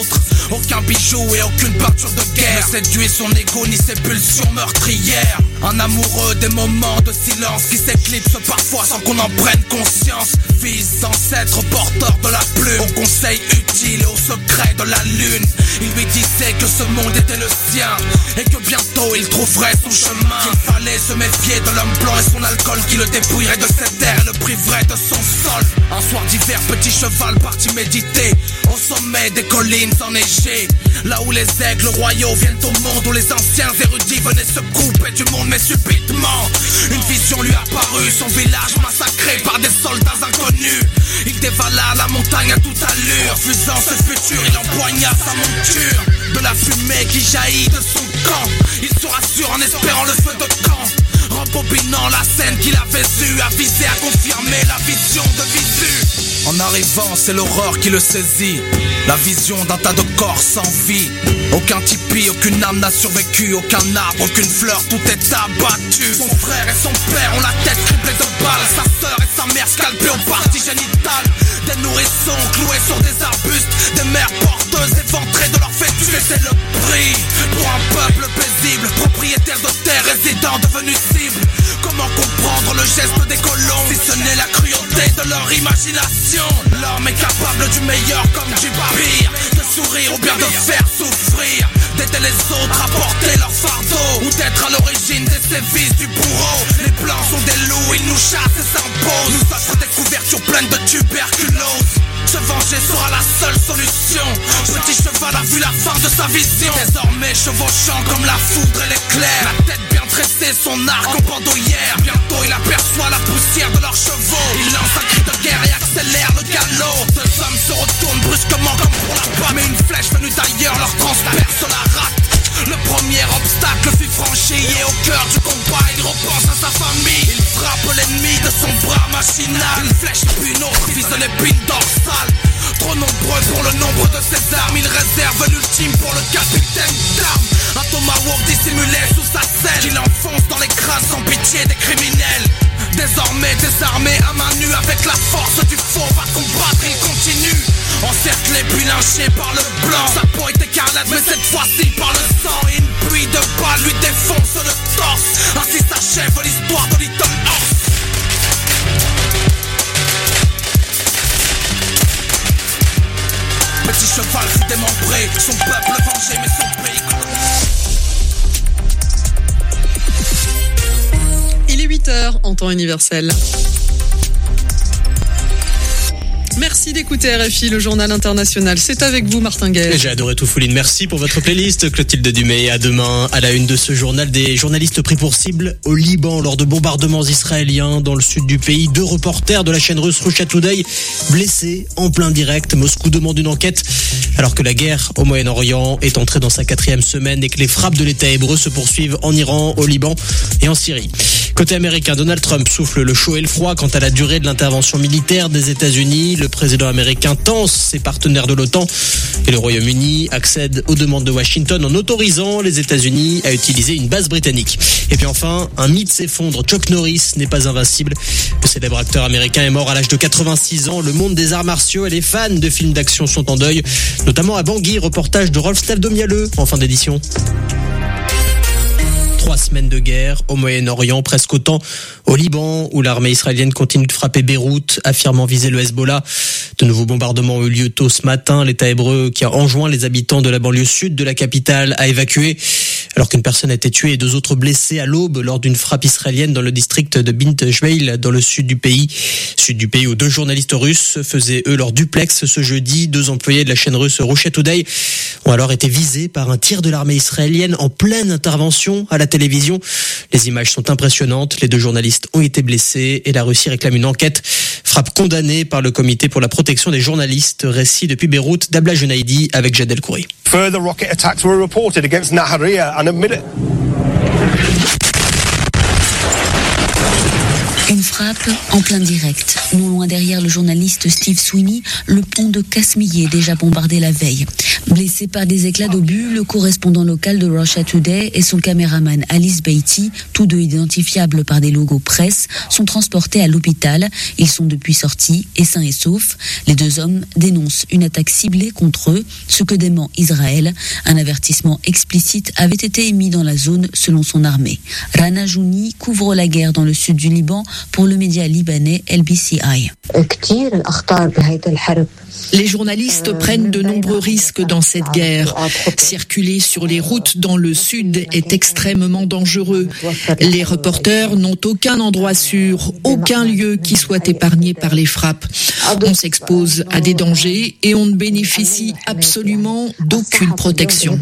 autres. Aucun bijou et aucune peinture de guerre ne séduit son ego ni ses pulsions meurtrières. Un amoureux des moments de silence qui s'éclipsent parfois sans qu'on en prenne conscience. Fils d'ancêtre porteur de la plume, aux conseils utiles et aux secrets de la lune. Il lui disait que ce monde était le sien et que bientôt il trouverait son chemin. Qu'il fallait se méfier de l'homme blanc et son alcool qui le dépouillerait de ses terres et le priverait de son sol. Un soir d'hiver, petit cheval parti méditer au sommet des collines enneigées, là où les aigles royaux viennent au monde, où les anciens érudits venaient se couper du monde. Mais subitement, une vision lui apparut, son village massacré par des soldats inconnus. Il dévala la montagne à toute allure, refusant ce futur, il empoigna sa monture. De la fumée qui jaillit de son camp, il se rassure en espérant le feu de camp. Rembobinant la scène qu'il avait eue, avisé à confirmer la vision de Visu. En arrivant, c'est l'horreur qui le saisit, la vision d'un tas de corps sans vie. Aucun tipi, aucune âme n'a survécu, aucun arbre, aucune fleur, tout est abattu. Son frère et son père ont la tête criblée de balles, sa sœur et sa mère scalpées aux parties génitales. Des nourrissons cloués sur des arbustes, des mères porteuses éventrées de leur fœtus. Et c'est le prix pour un peuple paisible, propriétaire de terres, résidents devenus cibles. Comment comprendre le geste des colons, si ce n'est la cruauté de leur imagination? L'homme est capable du meilleur comme du pire, de sourire ou bien de faire souffrir, d'aider les autres à porter leur fardeau, ou d'être à l'origine des sévices du bourreau. Les blancs sont des loups, ils nous chassent et s'imposent, nous offrent des couvertures pleines de tuberculose. Se venger sera la seule solution. Petit cheval a vu la fin de sa vision, désormais chevauchant comme la foudre et l'éclair, la tête bien tressée, son arc en bandoulière. Bientôt il aperçoit la poussière de leurs chevaux, il lance un cri de guerre et accélère le galop. Deux hommes se retournent brusquement comme pour la patte, mais une flèche venue d'ailleurs leur transperce la rate. Le premier obstacle fut franchi et au cœur du combat il repense à sa famille. Il frappe l'ennemi de son bras machinal, une flèche puis une autre vise l'épine dorsale. Trop nombreux pour le nombre de ses armes, il réserve l'ultime pour le capitaine d'armes. Un tomahawk dissimulé sous sa selle, il enfonce dans les crânes sans pitié des criminels. Désormais désarmé à main nue, avec la force du faux va combattre, il continue. Encerclé puis lynché par le blanc, sa peau est écarlate mais cette fois-ci par le sang. Et une pluie de balles lui défonce le torse, ainsi s'achève l'histoire de Little Horse. Petit cheval fut démembré, son peuple vengé mais son pays colonisé. Il est 8h en temps universel. Merci d'écouter RFI, le journal international. C'est avec vous, Martin Guel. J'ai adoré tout, Fouline. Merci pour votre playlist, Clotilde Dumay. À demain, à la une de ce journal, des journalistes pris pour cible au Liban lors de bombardements israéliens dans le sud du pays. 2 reporters de la chaîne russe Russia Today blessés en plein direct. Moscou demande une enquête alors que la guerre au Moyen-Orient est entrée dans sa 4e semaine et que les frappes de l'État hébreu se poursuivent en Iran, au Liban et en Syrie. Côté américain, Donald Trump souffle le chaud et le froid quant à la durée de l'intervention militaire des États-Unis. Le président américain tense ses partenaires de l'OTAN et le Royaume-Uni accède aux demandes de Washington en autorisant les États-Unis à utiliser une base britannique. Et puis enfin, un mythe s'effondre. Chuck Norris n'est pas invincible. Le célèbre acteur américain est mort à l'âge de 86 ans. Le monde des arts martiaux et les fans de films d'action sont en deuil, notamment à Bangui, reportage de Rolf Steldomialeux en fin d'édition. 3 semaines de guerre au Moyen-Orient, presque autant au Liban, où l'armée israélienne continue de frapper Beyrouth, affirmant viser le Hezbollah. De nouveaux bombardements ont eu lieu tôt ce matin. L'État hébreu qui a enjoint les habitants de la banlieue sud de la capitale à évacuer, alors qu'une personne a été tuée et 2 autres blessées à l'aube lors d'une frappe israélienne dans le district de Bint Jbeil, dans le sud du pays. Sud du pays où 2 journalistes russes faisaient eux leur duplex ce jeudi. 2 employés de la chaîne russe Russia Today ont alors été visés par un tir de l'armée israélienne en pleine intervention à la télévision. Les images sont impressionnantes. Les 2 journalistes ont été blessés et la Russie réclame une enquête. Frappe condamnée par le comité pour la protection des journalistes. Récit depuis Beyrouth d'Abla Junaidi avec Jad El Khoury. Further rocket attacks were reported against Nahariya and Une frappe en plein direct. Non loin derrière le journaliste Steve Sweeney, le pont de Kasmiyeh déjà bombardé la veille. Blessé par des éclats d'obus, le correspondant local de Russia Today et son caméraman Alice Beatty, tous deux identifiables par des logos presse, sont transportés à l'hôpital. Ils sont depuis sortis et sains et saufs. Les deux hommes dénoncent une attaque ciblée contre eux, ce que dément Israël. Un avertissement explicite avait été émis dans la zone selon son armée. Rana Jouni couvre la guerre dans le sud du Liban pour le média libanais LBCI. Les journalistes prennent de nombreux risques dans cette guerre. Circuler sur les routes dans le sud est extrêmement dangereux. Les reporters n'ont aucun endroit sûr, aucun lieu qui soit épargné par les frappes. On s'expose à des dangers et on ne bénéficie absolument d'aucune protection.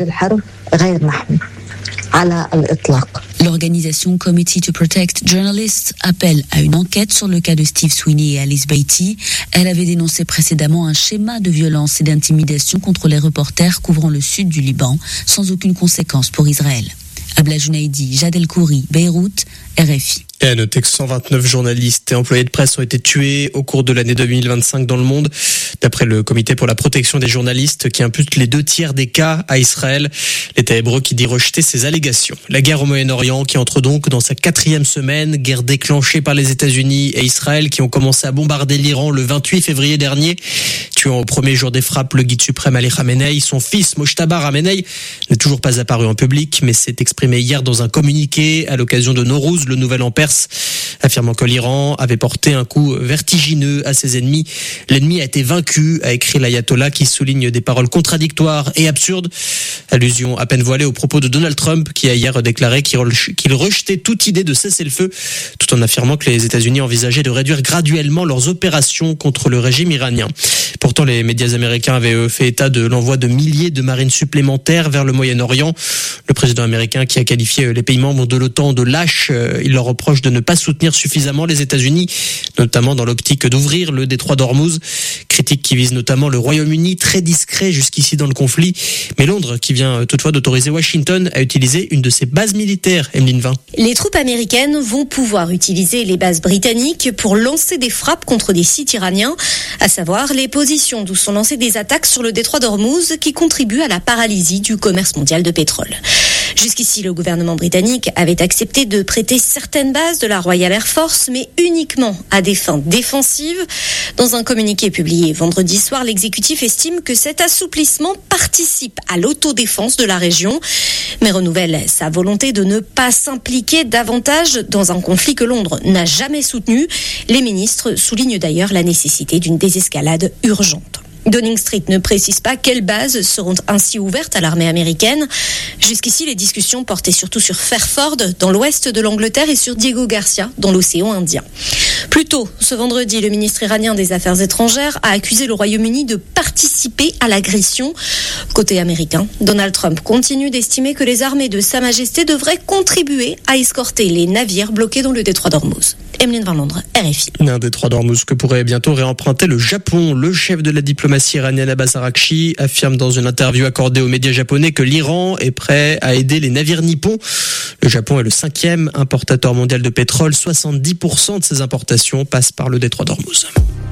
L'organisation Committee to Protect Journalists appelle à une enquête sur le cas de Steve Sweeney et Alice Beatty. Elle avait dénoncé précédemment un schéma de violence et d'intimidation contre les reporters couvrant le sud du Liban, sans aucune conséquence pour Israël. Abla Junaidi, Jad El Khouri, Beyrouth, RFI. Et à noter que 129 journalistes et employés de presse ont été tués au cours de l'année 2025 dans le monde, d'après le Comité pour la protection des journalistes qui impute les 2/3 des cas à Israël. L'État hébreu qui dit rejeter ces allégations. La guerre au Moyen-Orient qui entre donc dans sa 4e semaine, guerre déclenchée par les États-Unis et Israël qui ont commencé à bombarder l'Iran le 28 février dernier, tuant au premier jour des frappes le guide suprême Ali Khamenei. Son fils Mojtaba Khamenei n'est toujours pas apparu en public, mais s'est exprimé hier dans un communiqué à l'occasion de Nowruz, le nouvel an perse, affirmant que l'Iran avait porté un coup vertigineux à ses ennemis. L'ennemi a été vaincu, a écrit l'ayatollah qui souligne des paroles contradictoires et absurdes. Allusion à peine voilée aux propos de Donald Trump qui a hier déclaré qu'il rejetait toute idée de cesser le feu, tout en affirmant que les États-Unis envisageaient de réduire graduellement leurs opérations contre le régime iranien. Pourtant, les médias américains avaient fait état de l'envoi de milliers de marines supplémentaires vers le Moyen-Orient. Le président américain qui a qualifié les pays membres de l'OTAN de lâches, il leur reproche de ne pas soutenir suffisamment les États-Unis, notamment dans l'optique d'ouvrir le détroit d'Ormuz. Critique qui vise notamment le Royaume-Uni, très discret jusqu'ici dans le conflit. Mais Londres, qui vient toutefois d'autoriser Washington à utiliser une de ses bases militaires, Emeline Vin. Les troupes américaines vont pouvoir utiliser les bases britanniques pour lancer des frappes contre des sites iraniens, à savoir les positions d'où sont lancées des attaques sur le détroit d'Ormuz qui contribuent à la paralysie du commerce mondial de pétrole. Jusqu'ici, le gouvernement britannique avait accepté de prêter certaines bases de la Royal Air Force, mais uniquement à des fins défensives. Dans un communiqué publié vendredi soir, l'exécutif estime que cet assouplissement participe à l'autodéfense de la région, mais renouvelle sa volonté de ne pas s'impliquer davantage dans un conflit que Londres n'a jamais soutenu. Les ministres soulignent d'ailleurs la nécessité d'une désescalade urgente. Downing Street ne précise pas quelles bases seront ainsi ouvertes à l'armée américaine. Jusqu'ici, les discussions portaient surtout sur Fairford, dans l'ouest de l'Angleterre, et sur Diego Garcia, dans l'océan Indien. Plus tôt, ce vendredi, le ministre iranien des Affaires étrangères a accusé le Royaume-Uni de participer à l'agression. Côté américain, Donald Trump continue d'estimer que les armées de Sa Majesté devraient contribuer à escorter les navires bloqués dans le détroit d'Ormuz. Emeline Van Londres, RFI. Un détroit d'Ormuz que pourrait bientôt réemprunter le Japon. Le chef de la diplomatie iranienne Abbas Araghchi affirme dans une interview accordée aux médias japonais que l'Iran est prêt à aider les navires nippons. Le Japon est le 5e importateur mondial de pétrole. 70% de ses importations passent par le détroit d'Ormuz.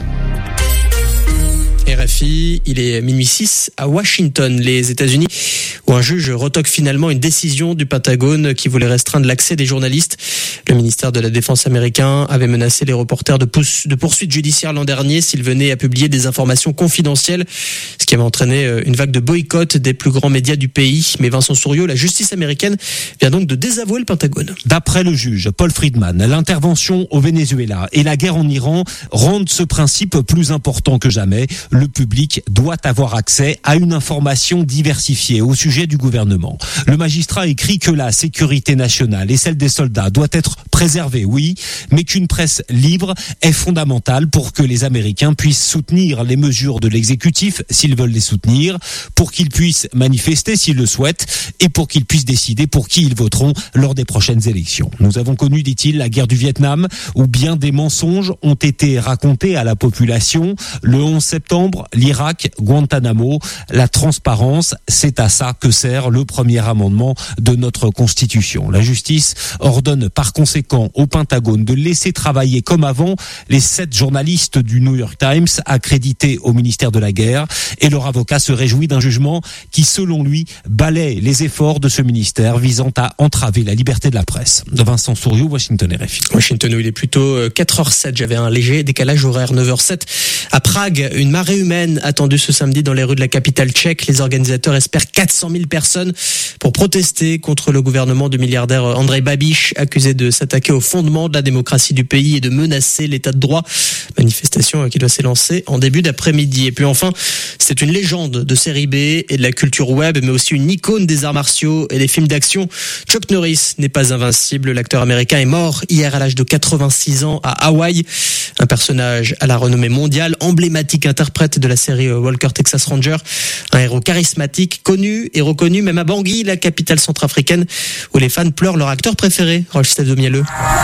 RFI, il est minuit 6 à Washington, les États-Unis, où un juge retoque finalement une décision du Pentagone qui voulait restreindre l'accès des journalistes. Le ministère de la Défense américain avait menacé les reporters de poursuites judiciaires l'an dernier s'ils venaient à publier des informations confidentielles, ce qui avait entraîné une vague de boycott des plus grands médias du pays. Mais Vincent Souriau, la justice américaine vient donc de désavouer le Pentagone. D'après le juge Paul Friedman, l'intervention au Venezuela et la guerre en Iran rendent ce principe plus important que jamais. Le public doit avoir accès à une information diversifiée au sujet du gouvernement. Le magistrat écrit que la sécurité nationale et celle des soldats doit être préservée, oui, mais qu'une presse libre est fondamentale pour que les Américains puissent soutenir les mesures de l'exécutif s'ils veulent les soutenir, pour qu'ils puissent manifester s'ils le souhaitent et pour qu'ils puissent décider pour qui ils voteront lors des prochaines élections. Nous avons connu, dit-il, la guerre du Vietnam où bien des mensonges ont été racontés à la population. Le 11 septembre, septembre, l'Irak, Guantanamo, la transparence, c'est à ça que sert le premier amendement de notre Constitution. La justice ordonne par conséquent au Pentagone de laisser travailler comme avant les 7 journalistes du New York Times accrédités au ministère de la Guerre, et leur avocat se réjouit d'un jugement qui, selon lui, balaie les efforts de ce ministère visant à entraver la liberté de la presse. De Vincent Souriau, Washington RFI. Washington, où il est plutôt 4h07. J'avais un léger décalage horaire, 9h07. À Prague, une marée humaine attendue ce samedi dans les rues de la capitale tchèque. Les organisateurs espèrent 400 000 personnes pour protester contre le gouvernement du milliardaire Andrej Babiš, accusé de s'attaquer au fondement de la démocratie du pays et de menacer l'état de droit. Manifestation qui doit s'élancer en début d'après-midi. Et puis enfin, c'est une légende de série B et de la culture web, mais aussi une icône des arts martiaux et des films d'action. Chuck Norris n'est pas invincible. L'acteur américain est mort hier à l'âge de 86 ans à Hawaï. Un personnage à la renommée mondiale, emblématique interprète de la série Walker Texas Ranger. Un héros charismatique, connu et reconnu même à Bangui, la capitale centrafricaine, où les fans pleurent leur acteur préféré, Rochester de Mielleux.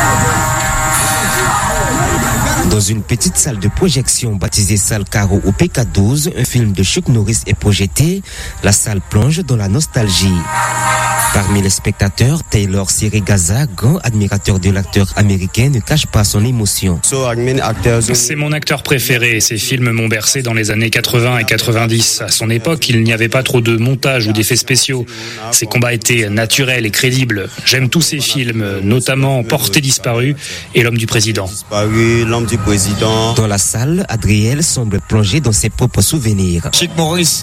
Dans une petite salle de projection baptisée Salle Caro au PK12, un film de Chuck Norris est projeté. La salle plonge dans la nostalgie. Parmi les spectateurs, Taylor Sirigaza, grand admirateur de l'acteur américain, ne cache pas son émotion. C'est mon acteur préféré. Ces films m'ont bercé dans les années 80 et 90. À son époque, il n'y avait pas trop de montage ou d'effets spéciaux. Ses combats étaient naturels et crédibles. J'aime tous ces films, notamment Portée disparue et L'homme du président. Dans la salle, Adriel semble plongé dans ses propres souvenirs. Chuck Norris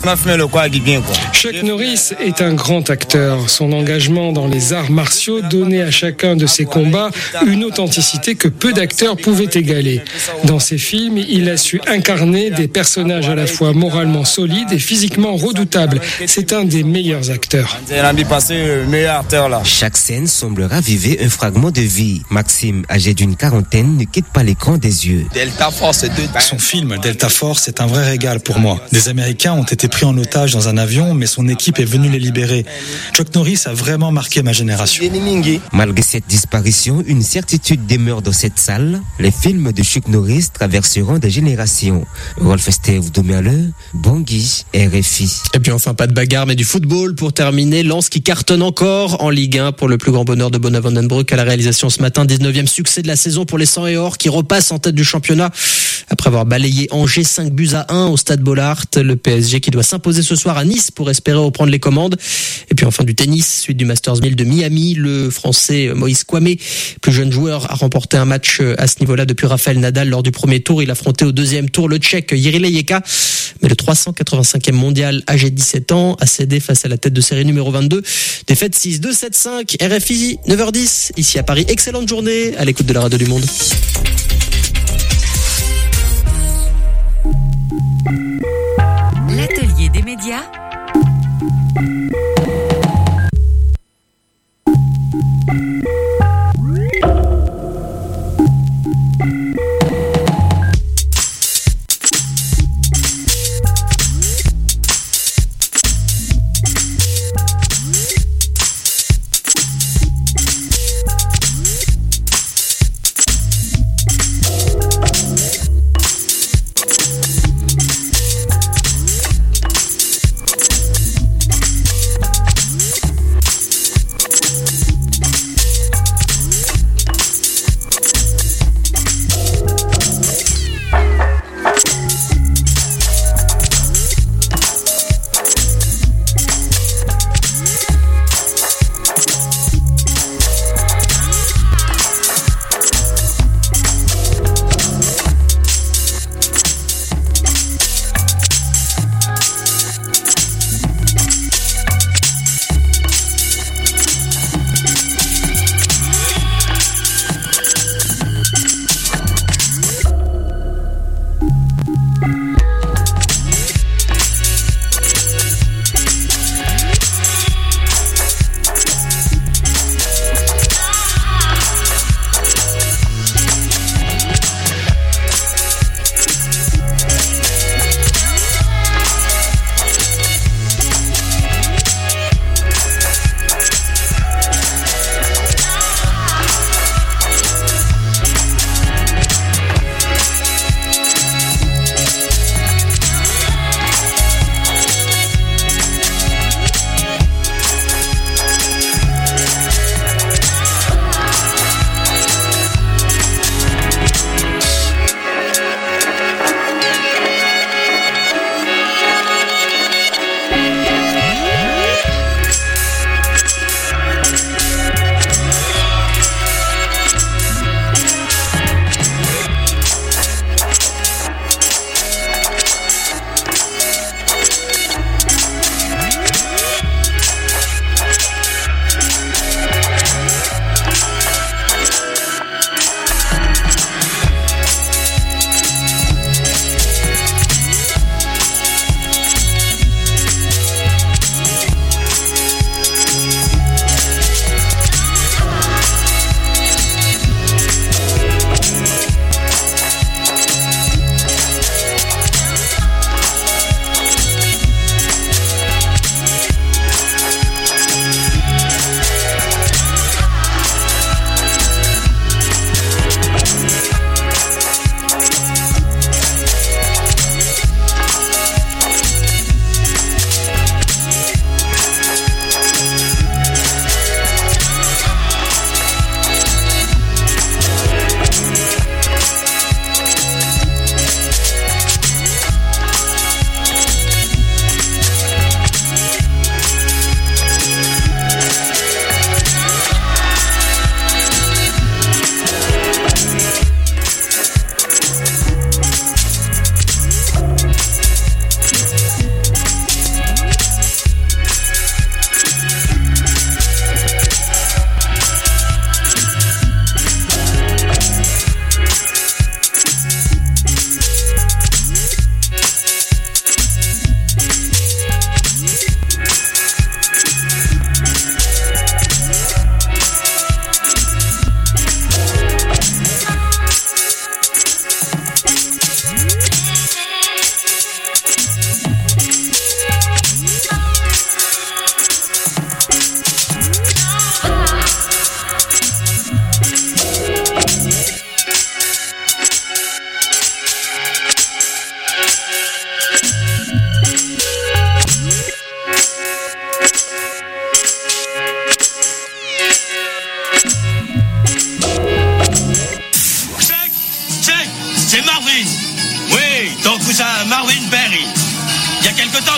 est un grand acteur. Son engagement dans les arts martiaux donnait à chacun de ses combats une authenticité que peu d'acteurs pouvaient égaler. Dans ses films, il a su incarner des personnages à la fois moralement solides et physiquement redoutables. C'est un des meilleurs acteurs. Chaque scène semble raviver un fragment de vie. Maxime, âgé d'une quarantaine, ne quitte pas l'écran des yeux. Son film Delta Force est un vrai régal pour moi. Des Américains ont été pris en otage dans un avion, mais son équipe est venue les libérer. Chuck Norris a vraiment marqué ma génération. Malgré cette disparition, une certitude demeure dans cette salle. Les films de Chuck Norris traverseront des générations. Rolf Steve Domerle, Bangui, RFI. Et puis enfin, pas de bagarre, mais du football pour terminer. Lens qui cartonne encore en Ligue 1 pour le plus grand bonheur de Bona Vandenbroek à la réalisation ce matin. 19e succès de la saison pour les 100 et or qui repassent en tête du championnat après avoir balayé Angers 5-1 au stade Bollaert. Le PSG qui doit s'imposer ce soir à Nice pour espérer reprendre les commandes. Et puis enfin du tennis, suite du Masters 1000 de Miami, le Français Moïse Kouamé, plus jeune joueur, a remporté un match à ce niveau-là depuis Rafael Nadal lors du premier tour. Il affrontait au deuxième tour le Tchèque Jiří Lejeka, mais le 385e mondial âgé de 17 ans a cédé face à la tête de série numéro 22. Défaite 6-2, 7-5, RFI, 9h10, ici à Paris. Excellente journée à l'écoute de la radio du Monde. L'atelier des médias.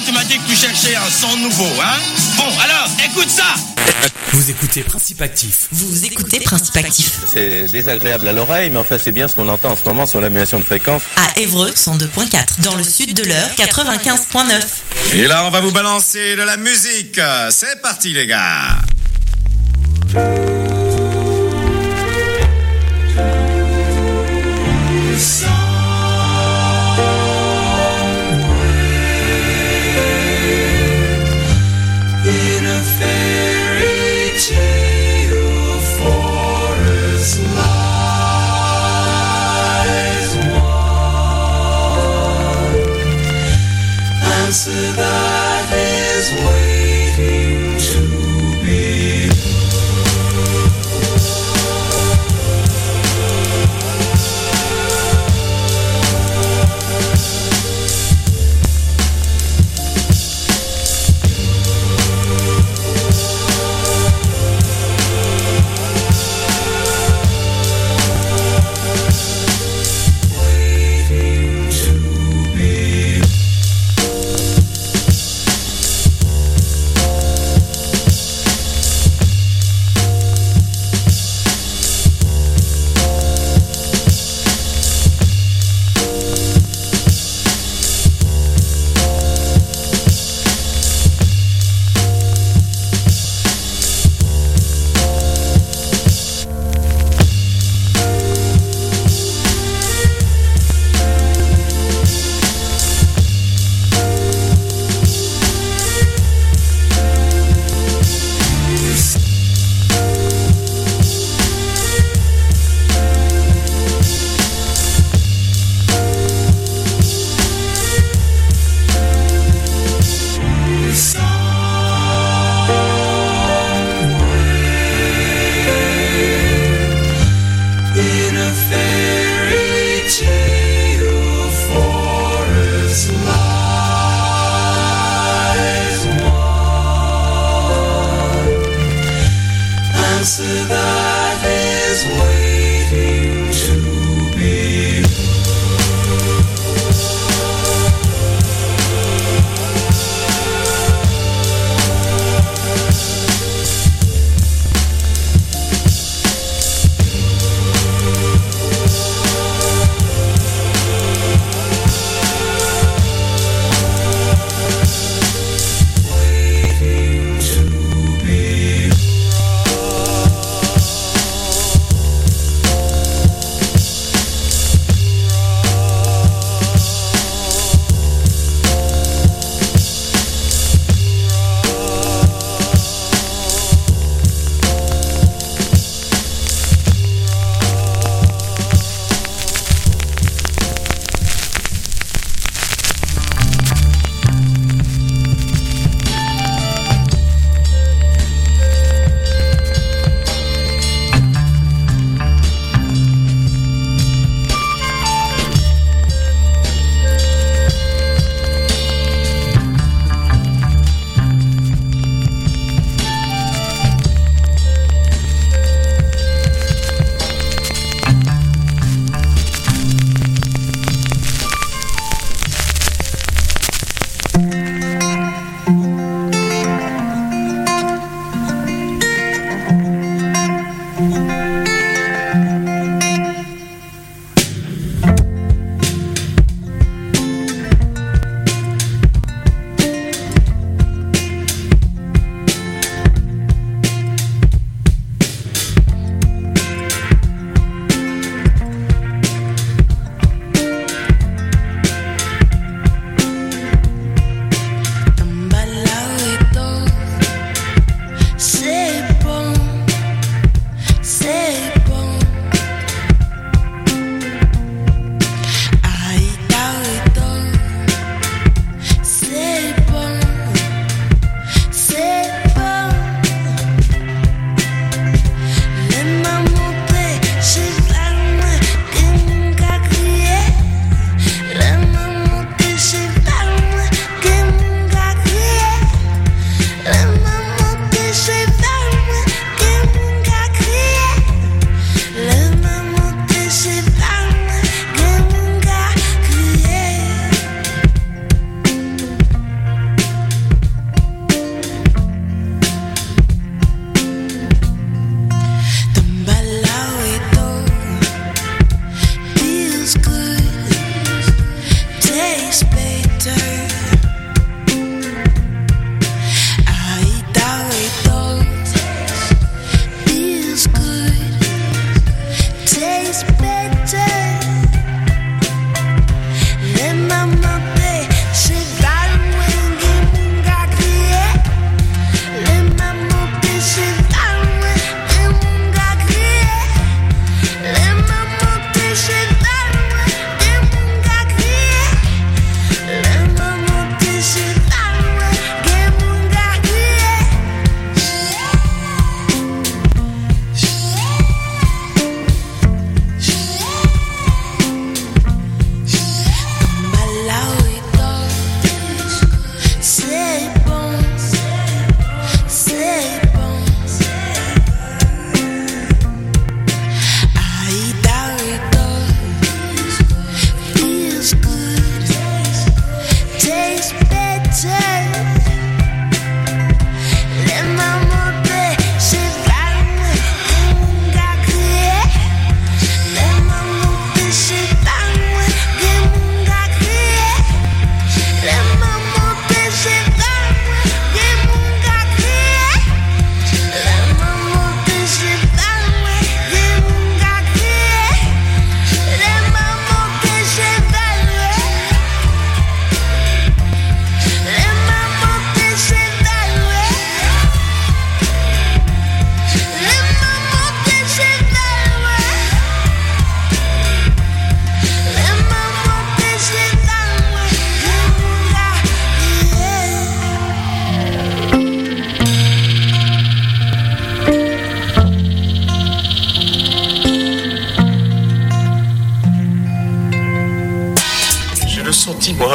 tu m'as dit que tu cherchais un son nouveau, hein? Bon, alors, écoute ça! Vous écoutez Principe Actif. Vous écoutez Principe Actif. C'est désagréable à l'oreille, mais enfin, c'est bien ce qu'on entend en ce moment sur l'annulation de fréquence. À Évreux, 102.4. Dans le sud de l'Eure, 95.9. Et là, on va vous balancer de la musique. C'est parti, les gars! That is waiting to be heard.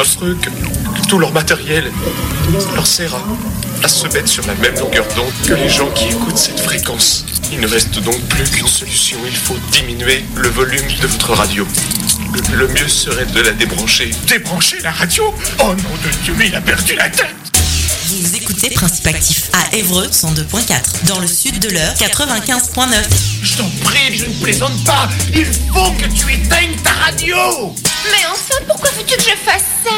monstrueux que tout leur matériel leur sert à se mettre sur la même longueur d'onde que les gens qui écoutent cette fréquence. Il ne reste donc plus qu'une solution, il faut diminuer le volume de votre radio. Le mieux serait de la débrancher. Débrancher la radio ? Oh nom de Dieu, mais il a perdu la tête. Vous écoutez Principe Actif à Évreux 102.4, dans le sud de l'Eure 95.9. Je t'en prie, je ne plaisante pas. Il faut que tu éteignes ta radio. Mais enfin, pourquoi veux-tu que je fasse ça?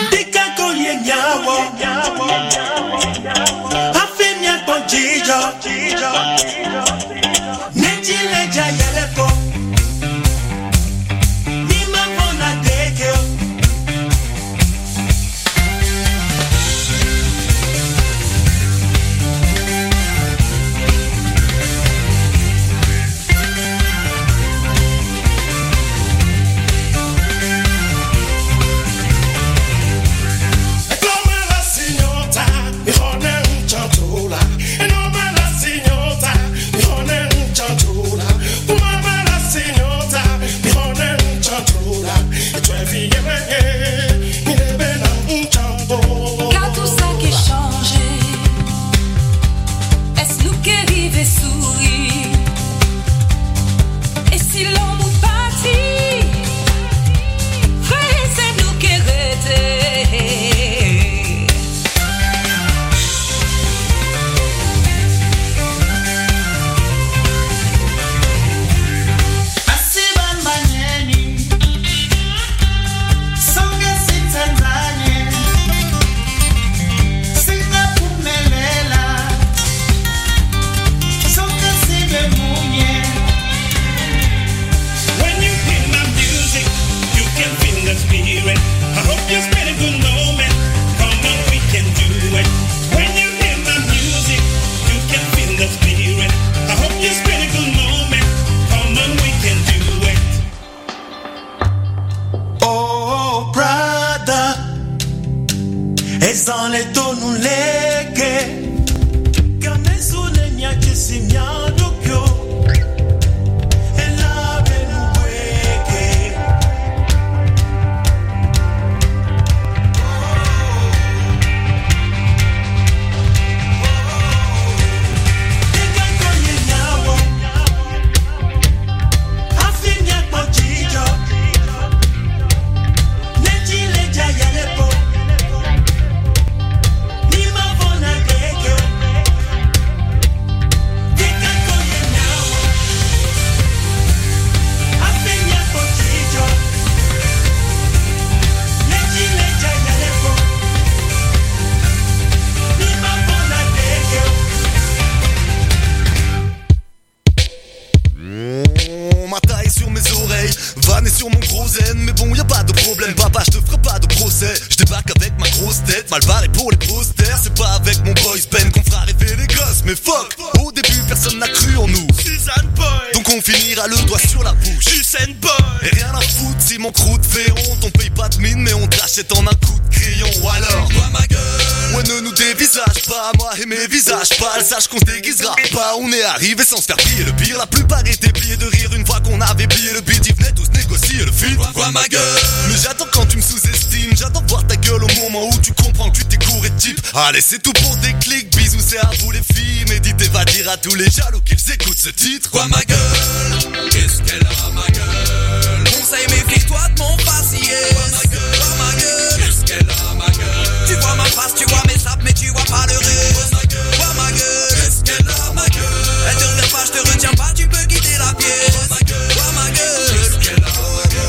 Mal barré pour les posters, c'est pas avec mon boys Ben qu'on fera rêver les gosses. Mais fuck, au début personne n'a cru en nous. Suzanne Boy, donc on finira le doigt sur la bouche. Usain Boy, et rien à foutre si mon croûte fait honte. On paye pas de mine mais on te rachète en un coup de crayon. Ou alors, toi ma gueule, ouais ne nous dévisage pas, moi et mes visages pâles. Sache qu'on se déguisera pas, on est arrivé sans se faire plier. Le pire, la plupart étaient pliés de rire une fois qu'on avait plié le beat. Ils venaient tous négocier le feat. Quoi ma gueule, mais j'adore quand tu me sous-estimes. J'adore voir ta gueule au moment où tu comprends que tu t'es couré de type. Allez c'est tout pour des clics, bisous c'est à vous les filles. Méditez va dire à tous les jaloux qu'ils écoutent ce titre. Quoi ma gueule, qu'est-ce qu'elle a ma gueule. Conseil méfie-toi de mon faciès. Quoi ma gueule, qu'est-ce qu'elle a ma gueule. Tu vois ma face, tu vois mes sapes mais tu vois pas le reste. Quoi ma gueule, qu'est-ce qu'elle a ma gueule. Elle te retient pas, je te retiens pas, tu peux quitter la pièce. Quoi ma gueule, qu'est-ce qu'elle a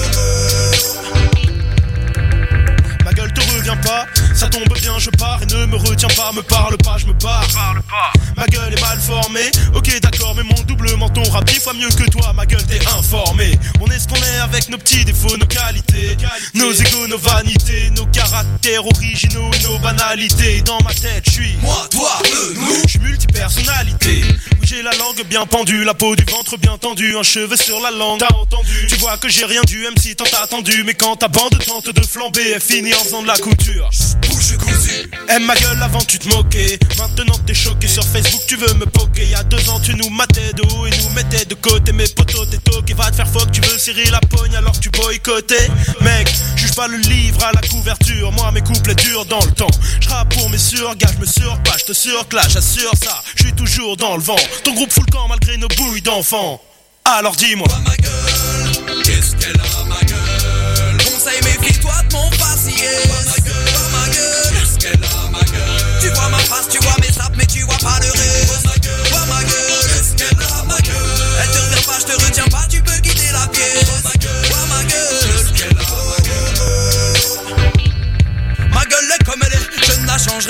ma gueule te revient pas, ça tombe bien, je pars et ne me retiens pas, me parle pas, je me barre. Ma gueule est mal formée, ok d'accord, mais mon double menton rappe 10 fois mieux que toi, ma gueule t'es informé. On est ce qu'on est avec nos petits défauts, nos qualités, nos égos, nos vanités, nos caractères originaux et nos banalités. Dans ma tête, je suis moi, toi, eux, nous. Je suis multipersonnalité. Oui, j'ai la langue bien pendue, la peau du ventre bien tendue, un cheveu sur la langue. T'as entendu? Tu vois que j'ai rien dû, même si tant attendu. Mais quand ta bande tente de flamber, elle finit en faisant de la couture. Bouche cousue, Aime ma gueule avant tu te moquais. Maintenant t'es choqué sur Facebook, tu veux me poker. Y'a 2 ans tu nous matais de haut et nous mettais de côté. Mes potos t'es toqué, va te faire fuck. Tu veux serrer la pogne alors que tu boycottais. Mec, juge pas le livre à la couverture. Moi mes couplets durent dans le temps. J'rappe pour mes surgages, me surpasse, je te surclash, j'assure ça. J'suis toujours dans le vent. Ton groupe fout le camp malgré nos bouilles d'enfants. Alors dis-moi, ma gueule, qu'est-ce qu'elle a ma gueule? Conseil, méfie-toi de mon faciès. Ma gueule.